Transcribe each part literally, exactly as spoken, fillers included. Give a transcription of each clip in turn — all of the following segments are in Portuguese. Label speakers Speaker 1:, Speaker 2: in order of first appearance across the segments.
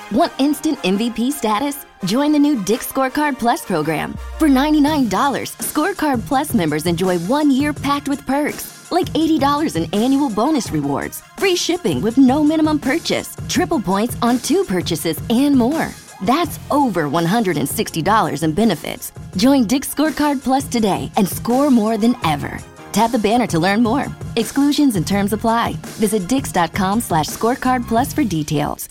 Speaker 1: Want instant M V P status? Join the new Dick's Scorecard Plus program. For ninety-nine dollars, Scorecard Plus members enjoy one year packed with perks, like eighty dollars in annual bonus rewards, free shipping with no minimum purchase, triple points on two purchases, and more. That's over one hundred sixty dollars in benefits. Join Dick's Scorecard Plus today and score more than ever. Tap the banner to learn more. Exclusions and terms apply. Visit dix.com slash scorecard plus for details.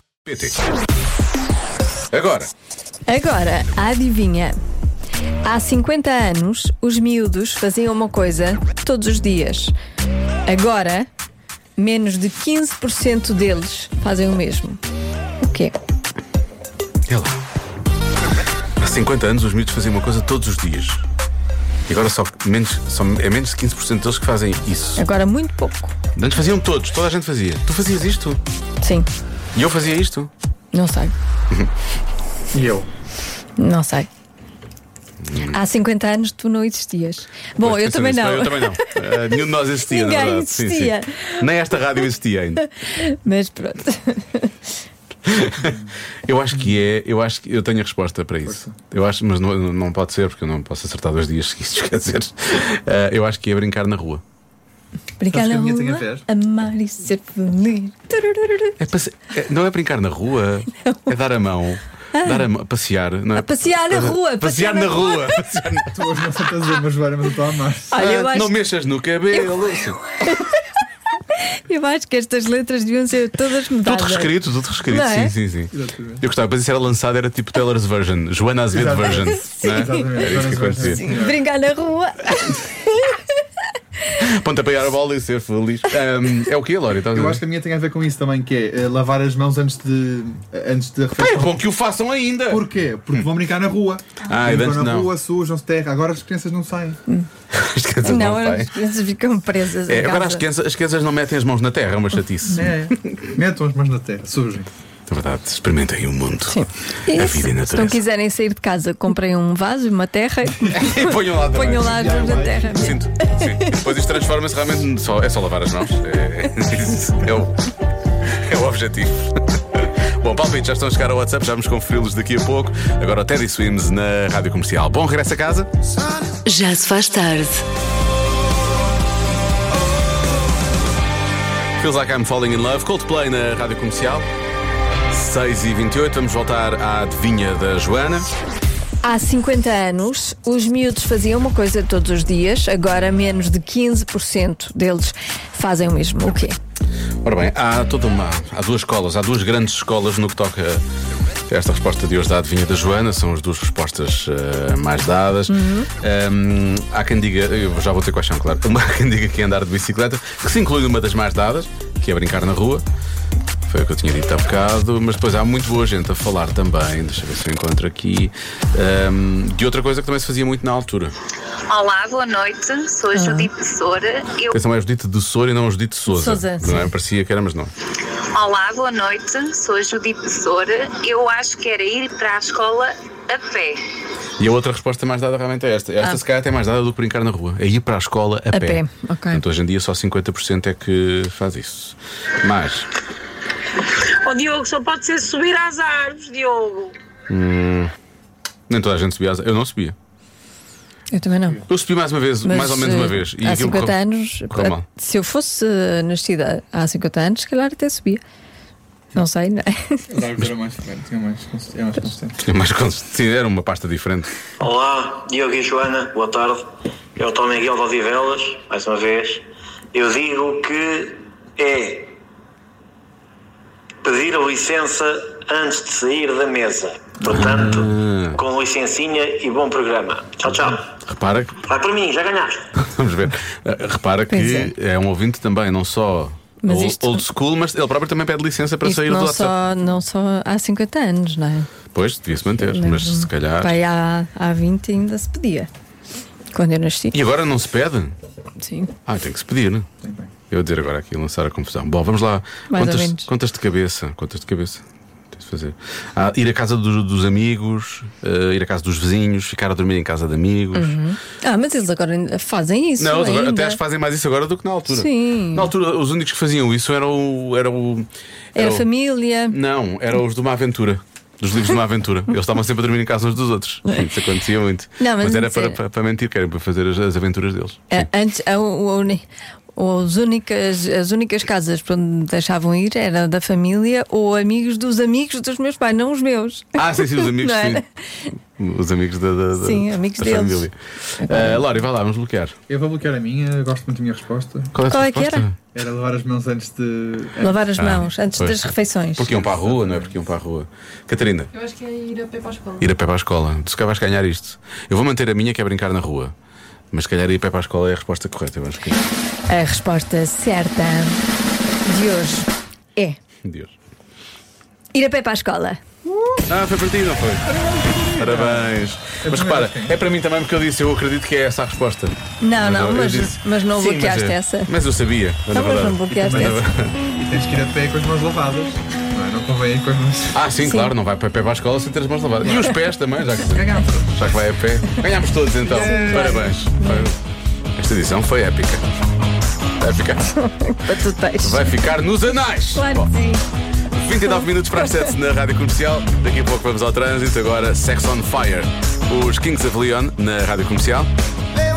Speaker 2: Agora.
Speaker 3: Agora, adivinha. Há cinquenta anos, os miúdos faziam uma coisa todos os dias. Agora, menos de quinze por cento deles fazem o mesmo. O quê?
Speaker 2: É lá. Há cinquenta anos os miúdos faziam uma coisa todos os dias. E agora só menos, só, é menos de quinze por cento deles que fazem isso.
Speaker 3: Agora muito pouco.
Speaker 2: Antes faziam todos, toda a gente fazia. Tu fazias isto?
Speaker 3: Sim.
Speaker 2: E eu fazia isto?
Speaker 3: Não sei.
Speaker 4: E eu?
Speaker 3: Não sei. Há cinquenta anos tu não existias. Bom,
Speaker 2: Pois,
Speaker 3: eu também
Speaker 2: nisso,
Speaker 3: não.
Speaker 2: Eu também não. Uh, nenhum de nós existia,
Speaker 3: Ninguém
Speaker 2: na verdade.
Speaker 3: existia.
Speaker 2: Sim, sim. Nem esta rádio existia ainda.
Speaker 3: Mas pronto.
Speaker 2: Eu acho que é, eu acho que eu tenho a resposta para isso. Eu acho, mas não, não pode ser, porque eu não posso acertar dois dias seguidos, quer dizer. Uh, eu acho que é brincar na rua.
Speaker 3: Brincar na
Speaker 4: Sabes que a minha tem a
Speaker 3: rua,
Speaker 4: ver?
Speaker 3: amar e ser feliz.
Speaker 2: É passe... é, não é brincar na rua, é dar a mão. Dar a mão, passear, não é?
Speaker 3: A passear na rua,
Speaker 2: Passear,
Speaker 3: passear
Speaker 2: na
Speaker 3: na
Speaker 2: rua. Passear na...
Speaker 4: Tu hoje não sei dizer, mas Joana, mas eu estou a amar.
Speaker 3: Olha, eu
Speaker 2: Ah,
Speaker 3: acho-
Speaker 2: Não mexas no cabelo.
Speaker 3: Eu acho que estas letras deviam ser todas mudadas.
Speaker 2: Tudo reescrito, tudo reescrito.
Speaker 3: Não é?
Speaker 2: Sim, sim, sim.
Speaker 4: Exatamente.
Speaker 2: Eu gostava, mas isso era lançado, era tipo Taylor's version, Joana Azevedo
Speaker 4: Exatamente.
Speaker 2: version. Não é?
Speaker 4: Exatamente.
Speaker 2: Era isso que acontecia.
Speaker 4: Sim.
Speaker 3: Brincar na rua.
Speaker 2: Pontapeiar a bola e ser feliz. Um, é o quê, Lória?
Speaker 4: Eu acho que a minha tem a ver com isso também, que é eh, lavar as mãos antes de antes de
Speaker 2: É
Speaker 4: refeição.
Speaker 2: bom que o façam ainda.
Speaker 4: Porquê? Porque vão brincar na rua.
Speaker 2: Ah, e
Speaker 4: Brincam
Speaker 2: antes
Speaker 4: na
Speaker 2: não.
Speaker 4: rua, sujam-se terra. Agora as crianças não saem.
Speaker 2: As crianças não,
Speaker 3: Não,
Speaker 2: saem.
Speaker 3: as crianças ficam presas.
Speaker 2: É,
Speaker 3: em
Speaker 2: agora
Speaker 3: casa.
Speaker 2: as crianças, as crianças não metem as mãos na terra, é uma chatice.
Speaker 4: É. Metam as mãos na terra, sujem.
Speaker 2: É verdade, experimentem o mundo.
Speaker 3: Sim.
Speaker 2: A
Speaker 3: E
Speaker 2: vida e a
Speaker 3: se não
Speaker 2: natureza.
Speaker 3: quiserem sair de casa, comprem um vaso e uma terra
Speaker 2: E ponham lá também.
Speaker 3: ponham lá as mãos na terra.
Speaker 2: Sinto, sim. E depois isto transforma-se realmente só, é só lavar as mãos. É, é, o, é o objetivo. Bom, palpite, já estão a chegar ao WhatsApp, já vamos conferi-los daqui a pouco. Agora o Teddy Swims na Rádio Comercial. Bom regresso a casa.
Speaker 5: Já se faz tarde.
Speaker 2: Feels Like I'm Falling in Love. Coldplay na Rádio Comercial. seis e vinte e oito, vamos voltar à adivinha da Joana.
Speaker 3: Há cinquenta anos, os miúdos faziam uma coisa todos os dias, agora menos de quinze por cento deles fazem o mesmo. O quê?
Speaker 2: Ora bem, há toda uma. Há duas escolas, há duas grandes escolas no que toca a esta resposta de hoje da adivinha da Joana. São as duas respostas uh, mais dadas.
Speaker 3: Uhum.
Speaker 2: Um, há quem diga, eu já vou ter quais são, claro. Uma, há quem diga que é andar de bicicleta, que se inclui numa das mais dadas, que é brincar na rua. Foi o que eu tinha dito há bocado, mas depois há muito boa gente a falar também. Deixa eu ver se eu encontro aqui. Um, de outra coisa que também se fazia muito na altura.
Speaker 6: Olá, boa noite, sou a Judite Soura. Eu...
Speaker 2: Atenção, é Judite de Soura e não Judite de Sousa.
Speaker 3: Sousa,
Speaker 2: Não é?
Speaker 3: sim.
Speaker 2: Parecia que era, mas não.
Speaker 6: Olá, boa noite, sou a Judite Soura. Eu acho que era ir para a escola a pé.
Speaker 2: E a outra resposta mais dada realmente é esta. Esta
Speaker 3: Ah.
Speaker 2: se calhar até mais dada do que brincar na rua. É ir para a escola a,
Speaker 3: A
Speaker 2: pé.
Speaker 3: pé, ok.
Speaker 2: Portanto, hoje em dia só cinquenta por cento é que faz isso. Mas,
Speaker 7: Oh, Diogo, só pode ser subir às árvores, Diogo.
Speaker 2: hum, nem toda a gente subia. às- Eu não subia.
Speaker 3: Eu também não.
Speaker 2: Eu subi mais uma vez,
Speaker 3: Mas,
Speaker 2: mais ou menos uma
Speaker 3: eh,
Speaker 2: vez.
Speaker 3: há
Speaker 2: aquilo
Speaker 3: cinquenta
Speaker 2: correu-
Speaker 3: anos,
Speaker 2: correu mal.
Speaker 3: se eu fosse eh, nascida há cinquenta anos, se calhar até subia. Não sei, não é?
Speaker 4: As árvores eram mais, tinha mais, é mais consistente.
Speaker 2: Tinha mais cons- Sim, era uma pasta diferente.
Speaker 8: Olá, Diogo e Joana, boa tarde. Eu estou Miguel de Odivelas, mais uma vez. Eu digo que é pedir licença antes de sair da mesa. Portanto,
Speaker 2: Ah.
Speaker 8: com licencinha e bom programa. Tchau, tchau.
Speaker 2: Repara que.
Speaker 8: Vai para mim, já ganhaste.
Speaker 2: Vamos ver. Uh, Repara
Speaker 3: Pois
Speaker 2: que é. um ouvinte também, não só
Speaker 3: Mas
Speaker 2: old,
Speaker 3: isto-
Speaker 2: old school, mas ele próprio também pede licença para
Speaker 3: Isto
Speaker 2: sair do
Speaker 3: não
Speaker 2: WhatsApp.
Speaker 3: só, não só há cinquenta anos, não é?
Speaker 2: Pois, devia-se manter, mas se calhar.
Speaker 3: Pai, há, há vinte ainda se pedia. Quando eu nasci.
Speaker 2: E agora não se pede?
Speaker 3: Sim.
Speaker 2: Ah, tem que se pedir. Eu vou dizer agora aqui, lançar a confusão. Bom, vamos lá.
Speaker 3: Mais ou
Speaker 2: Contas,
Speaker 3: menos.
Speaker 2: contas de cabeça. Contas de cabeça. Fazer. Ah, ir à casa dos, dos amigos, uh, ir à casa dos vizinhos, ficar a dormir em casa de amigos.
Speaker 3: Uhum. Ah, mas eles agora ainda fazem isso.
Speaker 2: Não, agora,
Speaker 3: ainda.
Speaker 2: até acho que fazem mais isso agora do que na altura.
Speaker 3: Sim.
Speaker 2: Na altura, os únicos que faziam isso eram o. Era, o,
Speaker 3: era, era
Speaker 2: o,
Speaker 3: a família.
Speaker 2: Não, eram os de uma aventura. Dos livros de uma aventura. Eles estavam sempre a dormir em casa uns dos outros. Isso acontecia muito.
Speaker 3: Não, mas
Speaker 2: mas era
Speaker 3: dizer...
Speaker 2: para, para, para mentir, que era para fazer as, as aventuras deles.
Speaker 3: É, antes, a, o, o, as, únicas, as únicas casas para onde deixavam ir era da família ou amigos dos amigos dos meus pais, não os meus.
Speaker 2: Ah, sim, sim, os amigos, sim. Os amigos da, da,
Speaker 3: sim, amigos
Speaker 2: da
Speaker 3: deles.
Speaker 2: família. Uh, Lori, vai lá, vamos bloquear.
Speaker 4: Eu vou bloquear a minha, eu gosto muito da minha resposta.
Speaker 2: Qual é,
Speaker 3: Qual
Speaker 2: a
Speaker 3: é que
Speaker 2: resposta?
Speaker 3: era?
Speaker 4: Era lavar as mãos antes de.
Speaker 3: Lavar as
Speaker 2: Ah,
Speaker 3: mãos antes
Speaker 2: pois.
Speaker 3: das refeições.
Speaker 2: Porque iam para a rua, não é? Porque iam para a rua. Catarina.
Speaker 9: Eu acho que é ir a pé para a escola.
Speaker 2: Ir a pé para a escola. Tu se calhar vais ganhar isto. Eu vou manter a minha, que é brincar na rua. Mas se calhar ir a pé para a escola é a resposta correta, eu acho que é.
Speaker 3: A resposta certa de hoje é
Speaker 2: Deus.
Speaker 3: ir a pé para a escola.
Speaker 2: Ah, foi para ti, não foi? Parabéns. Mas repara, é para mim também porque eu disse, eu acredito que é essa a resposta.
Speaker 3: Não, não,
Speaker 2: eu- eu
Speaker 3: mas,
Speaker 2: disse-
Speaker 3: mas não
Speaker 2: Sim,
Speaker 3: bloqueaste
Speaker 2: mas, é-
Speaker 3: essa.
Speaker 2: Mas eu sabia. Mas
Speaker 3: Não,
Speaker 2: na
Speaker 3: mas
Speaker 2: verdade-
Speaker 3: não bloqueaste
Speaker 2: mas na
Speaker 3: essa.
Speaker 2: verdade-
Speaker 4: E tens que ir a pé com as mãos lavadas. Não, é? Não convém ir com as mãos.
Speaker 2: Ah, sim, claro, não vai para pé para a escola sem ter as mãos lavadas. E os pés também, já que,
Speaker 4: Ganhámos.
Speaker 2: já que vai a pé. Ganhámos todos então. Parabéns. Foi- Esta edição foi épica. Épica.
Speaker 3: Para tu tens.
Speaker 2: Vai ficar nos anais.
Speaker 3: Claro
Speaker 2: Bom,
Speaker 3: que sim.
Speaker 2: vinte e nove minutos para as sete na Rádio Comercial. Daqui a pouco vamos ao trânsito. Agora Sex on Fire. Os Kings of Leon na Rádio Comercial.